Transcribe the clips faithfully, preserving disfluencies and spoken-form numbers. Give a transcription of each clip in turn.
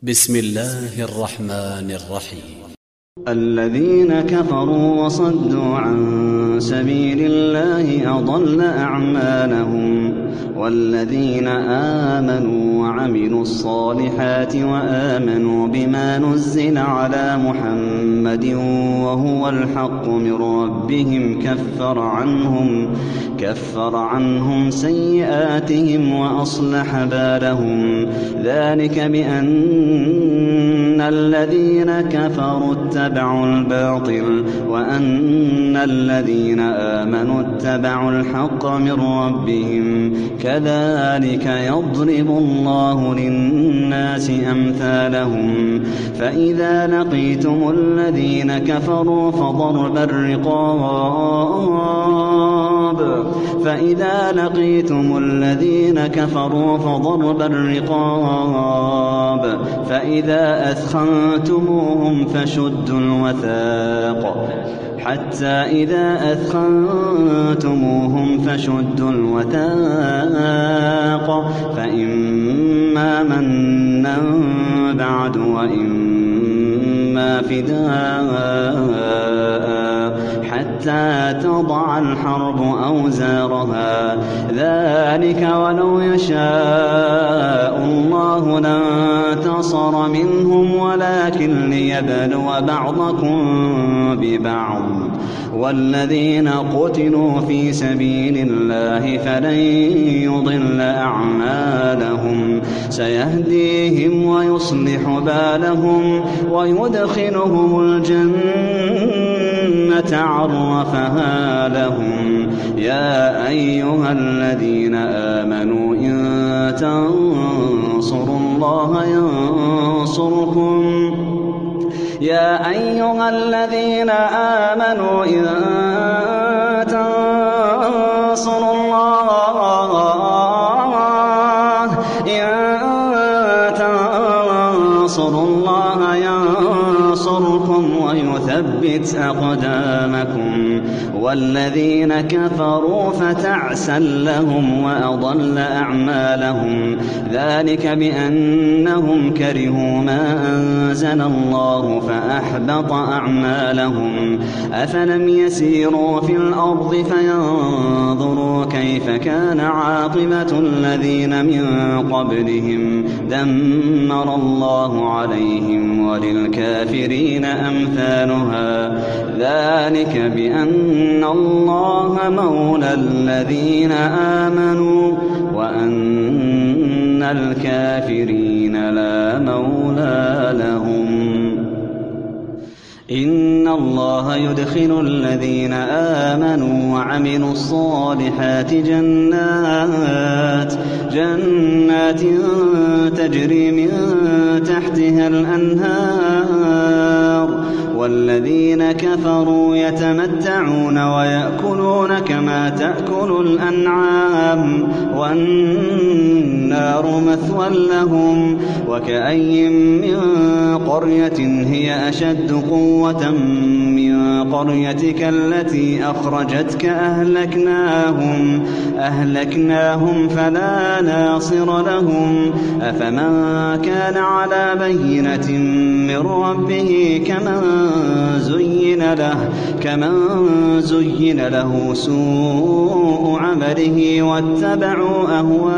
بسم الله الرحمن الرحيم. الذين كفروا وصدوا عن سبيل الله أضل أعمالهم، والذين آمنوا وعملوا الصالحات وآمنوا بما نزل على محمد وهو الحق من ربهم كفر عنهم كفر عنهم سيئاتهم وأصلح بالهم. ذلك بأن الذين كفروا اتبعوا الباطل وأن الذين آمنوا اتبعوا الحق من ربهم. كذلك يضرب الله للناس أمثالهم. فإذا لقيتم الذين كفروا فضرب الرقاب فإذا لقيتم الذين كفروا فضرب الرقاب فإذا أثخنتموهم فشدوا الوثاق حتى إذا أثخنتموهم فشدوا الوثاق فإما منا بعد وإما فداء حتى تضع الحرب أوزارها. ذلك ولو يشاء الله لانتصر منهم ولكن ليبلو بعضكم ببعض. والذين قتلوا في سبيل الله فلن يضل أعمالهم سيهديهم ويصلح بالهم ويدخلهم الجنة عرفها لهم. يا أيها الذين آمنوا إن تنصروا الله ينصركم يا أيها الذين آمنوا إن تنصروا الله إن تنصروا الله ينصركم ويثبت أقدامكم. والذين كفروا فتعسا لهم وأضل أعمالهم. ذلك بأنهم كرهوا ما أنزل الله فأحبط أعمالهم. أفلم يسيروا في الأرض فينظروا كيف كان عاقبة الذين من قبلهم دمر الله عليهم وللكافرين أمثالها. ذلك بأن الله مولى الذين آمنوا وأن الكافرين لا مولى لهم. إن الله يدخل الذين آمنوا وعملوا الصالحات جنات جنات تجري من تحتها الأنهار. والذين كفروا يتمتعون ويأكلون كما تأكل الأنعام والنار مثوى لهم. وكأي من قرية هي أشد قوة من قريتك التي أخرجتك أهلكناهم أهلكناهم فلا ناصر لهم. أفمن كان على بينة من ربه كمن زين له كمن زين له سوء عمله واتبعوا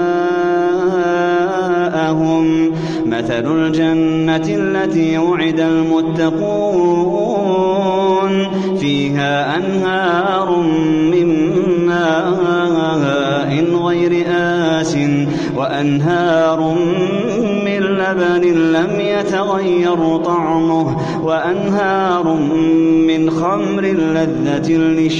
أهواءهم. مثل الجنة التي وعد المتقون فيها أنهار من ماء غير آسٍ وأنهار من لبن لم يتغير طعمه وأنهار من خمر لذة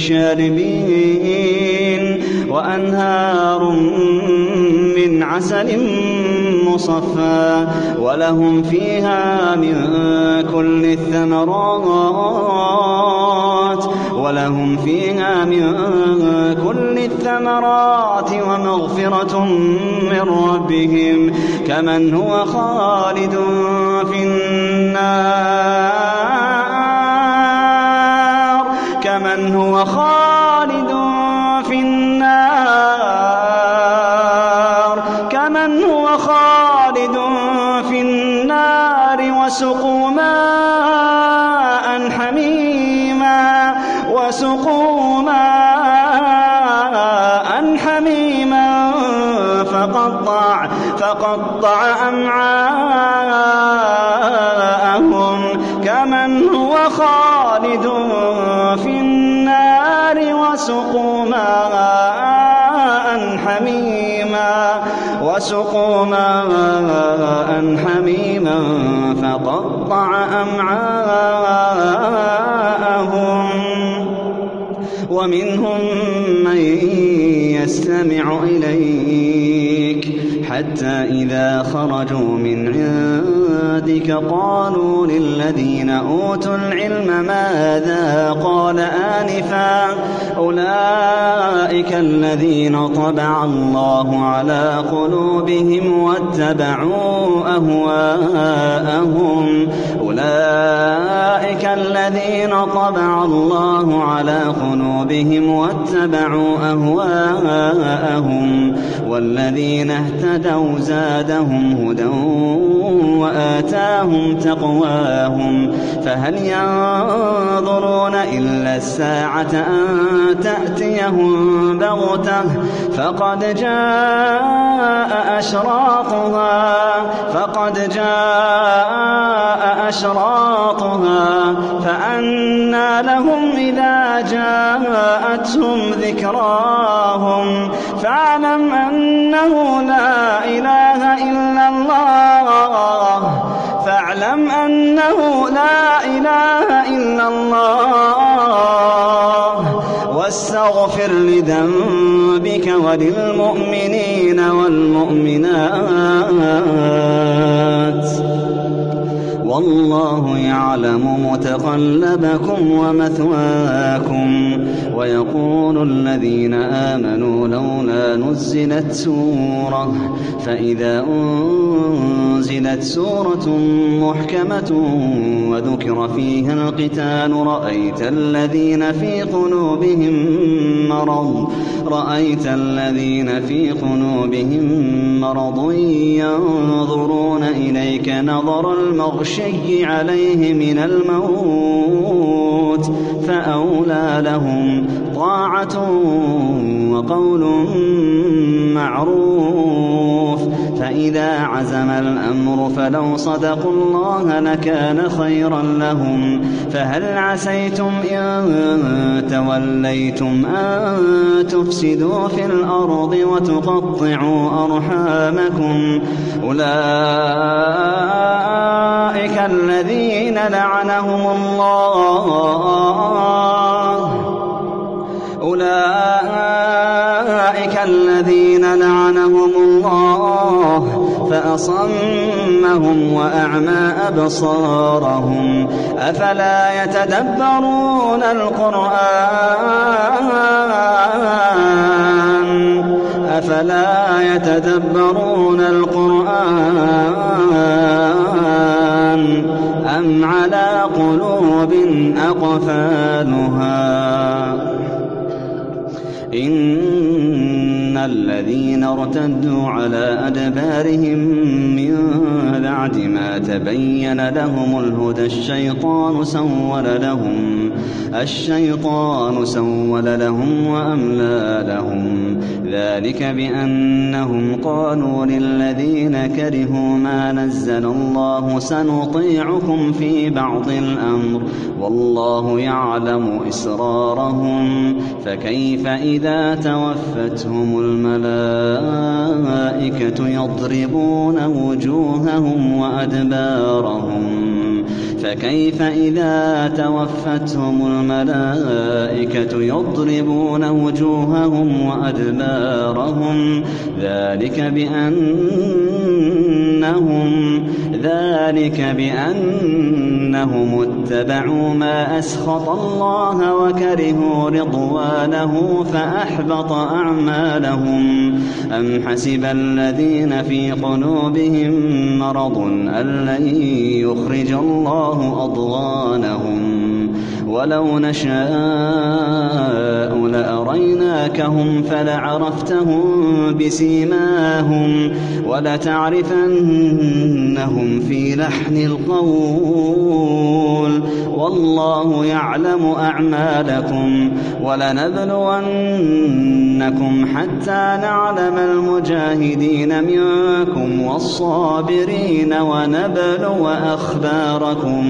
للشاربين وأنهار من عسل مصفى ولهم فيها من كل الثمرات ولهم فيها من كل الثمرات ومغفرة من ربهم كمن هو خالد في النار كمن هو خالد في النار كمن هو خالد في النار وسقوا ماء حميما وسقوا ماء حميما فقطع فقطع أمعاءهم كمن هو خالد في النار وسقوا ماء حميما وسقوا ماء حميما فقطع أمعاءهم ومنهم من يستمع إليك حتى إذا خرجوا من عندك قالوا للذين أوتوا العلم ماذا قال آنفا أولئك الذين طبع الله على قلوبهم واتبعوا أهواءهم أولئك الذين طبع الله على قلوبهم واتبعوا أهواءهم والذين اهتدوا زادهم هدى وآتاهم تقواهم فهل ينظرون إلا الساعة أن تأتيهم بغتة فقد جاء أشراطها فقد جاء أشراطها فأنى لهم إذا جاءتهم ذكراهم فاعلم أنه لا إله إلا الله فاعلم أنه لا إله إلا الله واستغفر لذنبك وللمؤمنين والمؤمنات والله يعلم متقلبكم ومثواكم ويقول الذين آمنوا لولا نزلت سورة فإذا أنزلت سورة محكمة وذكر فيها القتال رأيت الذين في قلوبهم مرض رأيت الذين في قلوبهم مرض ينظرون إليك نظر المغشي عليه من الموت فأولى لهم طاعة وقول معروف فإذا عزم الأمر فلو صدقوا الله لكان خيرا لهم فهل عسيتم إن توليتم أن تفسدوا في الأرض وتقطعوا أرحامكم أولئك الذين لعنهم الله أولئك الذين لعنهم الله فأصمهم وأعمى أبصارهم أفلا يتدبرون القرآن أفلا يتدبرون القرآن أم على قلوب أقفالها إن الذين ارتدوا على أدبارهم من بعد ما تبين لهم الهدى الشيطان سول لهم الشيطان سول لهم وأملى لهم ذلك بأنهم قالوا للذين كرهوا ما نزل الله سنطيعكم في بعض الأمر والله يعلم إسرارهم فكيف إذا توفتهم الملائكة يضربون وجوههم وأدبارهم فكيف إذا توفتهم الملائكة يضربون وجوههم وأدبارهم ذلك بأنهم ذلك بأنهم اتبعوا ما أسخط الله وكرهوا رضوانه فأحبط أعمالهم أم حسب الذين في قلوبهم مرض أن لن يخرج الله أضغانهم ولو نشاء لأريناكهم فلعرفتهم بسيماهم ولتعرفنهم في لحن القول والله يعلم أعمالكم ولنبلونكم حتى نعلم المجاهدين منكم والصابرين ونبلو أخباركم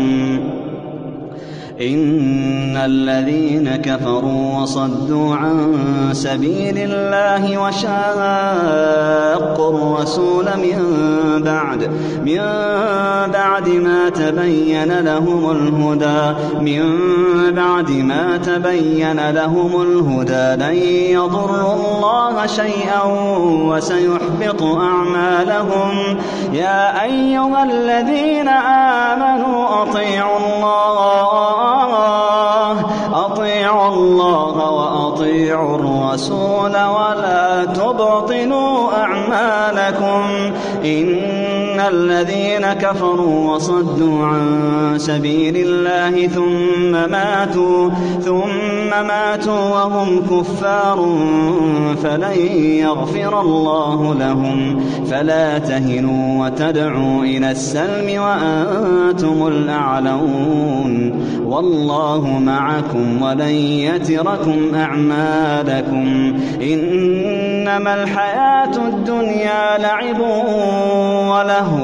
إن الذين كفروا وصدوا عن سبيل الله وشاقوا الرسول من بعد من بعد ما تبين لهم الهدى من بعد ما تبين لهم الهدى لن يضروا الله شيئا وسيحبط أعمالهم يا أيها الذين آمنوا أطيعوا الله أطيعوا الله وأطيعوا الرسول ولا تبطلوا أعمالكم إن الذين كفروا وصدوا عن سبيل الله ثم ماتوا ثم ماتوا وهم كفار فلن يغفر الله لهم فلا تهنوا وتدعوا إلى السلم وأنتم الأعلون والله معكم ولن يتركم أعمالكم إنما الحياة الدنيا لعب وله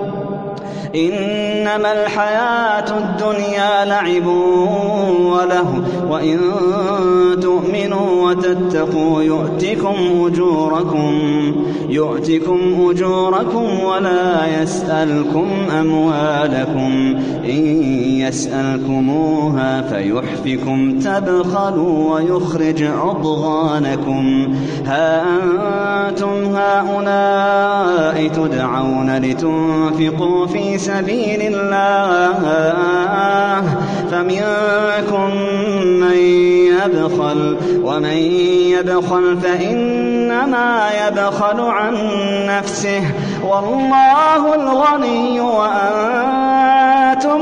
إنما الحياة الدنيا لعب وله وإن تؤمنوا وتتقوا يؤتكم أجوركم يؤتكم أجوركم ولا يسألكم أموالكم إن يسألكموها فيحفكم تبخلوا ويخرج أضغانكم ها أنتم هؤلاء تدعون لتنفقوا في سبيل الله فمنكم من يبخل ومن يبخل فإنما يبخل عن نفسه والله الغني وأنتم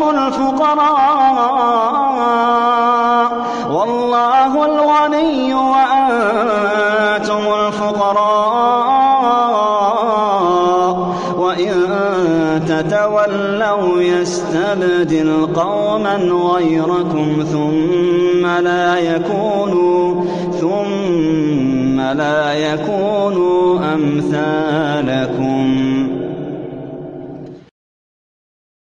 الفقراء والله الغني وأنتم الفقراء وإن تتولوا يستبدل قوما غيركم ثم لا يكونوا ثم لا يكونوا أمثالكم